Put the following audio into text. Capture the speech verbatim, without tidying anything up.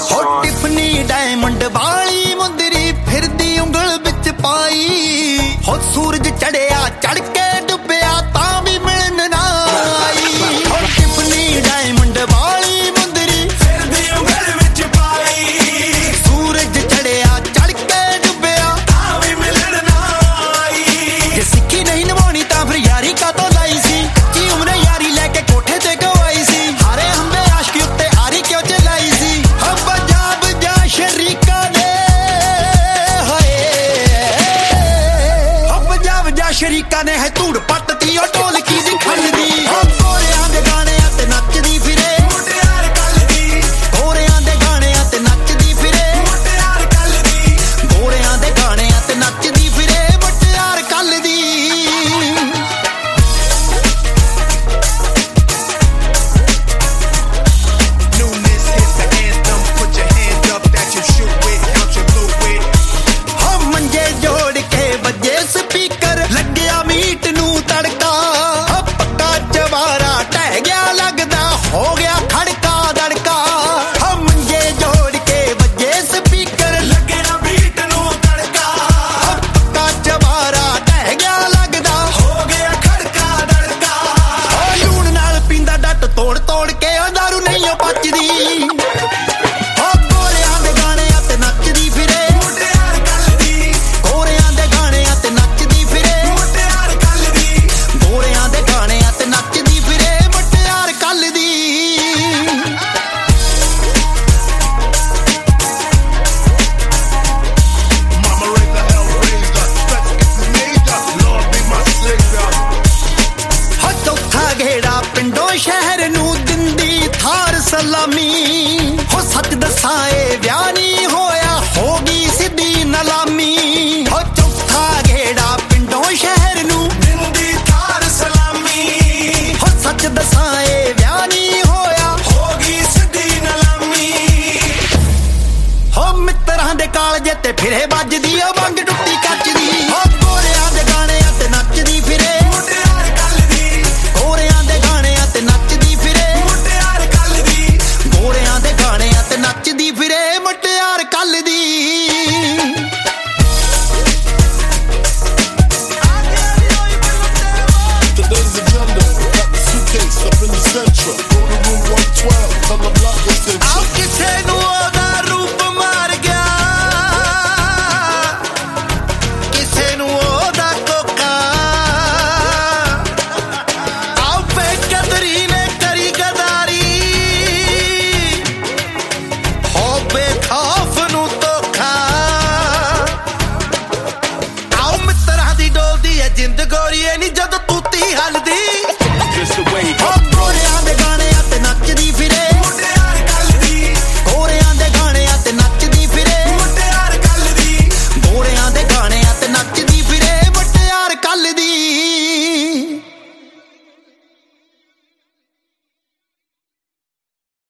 Sean. Tiffany diamond ਵਾਲੀ ਮੁੰਦਰੀ ਫਿਰਦੀ ਉਂਗਲ ਵਿੱਚ ਪਾਈ ਹੋ ਸੂਰਜ ਚੜਿਆ ਚੜ ਕੇ ਡੁੱਬਿਆ ਤਾਂ ਵੀ ਮਿਲਣ ਨਾ ਆਈ ਹੋ Tiffany diamond ਵਾਲੀ ਮੁੰਦਰੀ ਫਿਰਦੀ ਉਂਗਲ ਵਿੱਚ ਪਾਈ ਸੂਰਜ ਚੜਿਆ ਚੜ ਕੇ ਡੁੱਬਿਆ ਤਾਂ ਵੀ ਮਿਲਣ ਨਾ ਆਈ ਜੇ ਸਿੱਖੀ ਨਹੀਂ ਨਿਭਾਉਣੀ ਤਾਂ ਫਿਰ ਯਾਰੀ ਕਾਤੋਂ ਲਾਈ ਸੀ ਕੀ ਉਮਰੇ ਯਾਰੀ ਲੈ ਕੇ ਕੋਠੇ ਤੇ ਗਵਾਈ ਸੀ ਹਾਰੇ ਹੰਬੇ ਆਸ਼ਕੀ ਉੱਤੇ ਆਰੀ ਕਿਉਂ ਚਲਾਈ ਸੀ ਹਮ ਪੰਜਾਬ ਜਾ ਸ਼ਰੀਕਾਂ ਨੇ ਸ਼ਰੀਕਾਂ ਨੇ ਹੈ ਧੂੜ ਪੱਟਤੀ ਉਹ ਢੋਲਕੀ ਦੀ ਖੰਡਦੀ ਹੋ ਗੋਰਿਆਂ ਦੇ ਗਾਣਿਆਂ ਤੇ ਨੱਚਦੀ ਫਿਰੇ ਮੁਟਿਆਰ ਕੱਲਦੀ ਗੋਰਿਆਂ ਦੇ ਗਾਣਿਆਂ ਤੇ ਨੱਚਦੀ ਫਿਰੇ ਮੁਟਿਆਰ ਕੱਲਦੀ ਗੋਰਿਆਂ ਦੇ ਗਾਣਿਆਂ ਤੇ ਨੱਚਦੀ ਫਿਰੇ ਮੁਟਿਆਰ ਕੱਲਦੀ Newness hits the anthem, put your hands up that you shoot with, count your loot with. ਹੋ ਮੰਜੇ ਜੋੜ ਕੇ ਵੱਜੇ ਸਪੀਕਰ ਲੱਗਿਆ ਮੀਟ ਨੂੰ ਤੜਕਾ ਪੱਕਾ ਚਵਾਰਾ ਟਹਿ ਗਿਆ ਲੱਗਦਾ ਹੋ ਗਿਆ ਖੜਕਾ ਦੜਕਾ ਹੋ ਮੰਜੇ ਜੋੜ ਕੇ ਵੱਜੇ ਸਪੀਕਰ ਲੱਗਿਆ ਮੀਟ ਨੂੰ ਤੜਕਾ ਪੱਕਾ ਚਵਾਰਾ ਟਹਿ ਗਿਆ ਲੱਗਦਾ ਹੋ ਗਿਆ ਖੜਕਾ ਦੜਕਾ ਹੋ ਲੂਣ ਨਾਲ ਪੀਂਦਾ ਡੱਟ ਤੋੜ ਤੋੜ ਕੇ ਉਹ ਦਾਰੂ ਨਹੀਂ ਉਹ ਪਚਦੀ ਹੋ ਗੋਰਿਆਂ ਦੇ ਗਾਣਿਆਂ ਤੇ ਨੱਚਦੀ ਫਿਰੇ ਮੁਟਿਆਰ ਕੱਲਦੀ ਗੋਰਿਆਂ ਦੇ ਗਾਣਿਆਂ ਤੇ ਨੱਚਦੀ ਫਿਰੇ ਮੁਟਿਆਰ ਕੱਲਦੀ ਗੋਰਿਆਂ ਦੇ ਗਾਣਿਆਂ ਤੇ ਨੱਚਦੀ ਫਿਰੇ ਮੁਟਿਆਰ ਕੱਲਦੀ Mama raised the hell raised her, stretch if you need her, Lord be my savior. ਹੋ ਚੌਥਾ ਘੇੜਾ ਪਿੰਡੋਂ ਸ਼ਹਿਰ ਨੂੰ ਦਿੰਦੀ ਥਾਰ ਸਲਾਮੀ ਹੋ ਸੱਚ ਦੱਸਾਂ ਇਹ ਵਿਆਹ ਨਹੀਂ ਹੋਇਆ ਹੋ ਗਈ ਸਿੱਧੀ ਨਲਾਮੀ ਹੋ ਚੌਥਾ ਘੇੜਾ ਪਿੰਡੋਂ ਸ਼ਹਿਰ ਨੂੰ ਦਿੰਦੀ ਥਾਰ ਸਲਾਮੀ ਹੋ ਸੱਚ ਦੱਸਾਂ ਇਹ ਵਿਆਹ ਨਹੀਂ ਹੋਇਆ ਹੋ ਗਈ ਸਿੱਧੀ ਨਲਾਮੀ ਹੋ ਮਿੱਤਰਾਂ ਦੇ ਕਾਲਜੇ ਤੇ ਫਿਰੇ ਵੱਜਦੀ ਉਹ ਵੰਗ ਟੁੱਟੀ ਕੱਚ ਦੀ ਹੋ ਗੋਰਿਆਂ ਦੇ ਗਾਣਿਆਂ ਤੇ ਨੱਚਦੀ ਫਿਰੇ ਮੁਟਿਆਰ ਕੱਲਦੀ ਗੋਰਿਆਂ ਦੇ ਗਾਣਿਆਂ ਤੇ ਨੱਚਦੀ ਫਿਰੇ ਮੁਟਿਆਰ ਕੱਲਦੀ ਗੋਰਿਆਂ ਦੇ ਗਾਣਿਆਂ ਤੇ ਨੱਚਦੀ ਫਿਰੇ ਮੁਟਿਆਰ ਕੱਲਦੀ Today's agenda, got the suitcase up in the central. Go to room one twelve, tell the block it's in. ਆਓ ਕਿਸੇ ਨੂੰ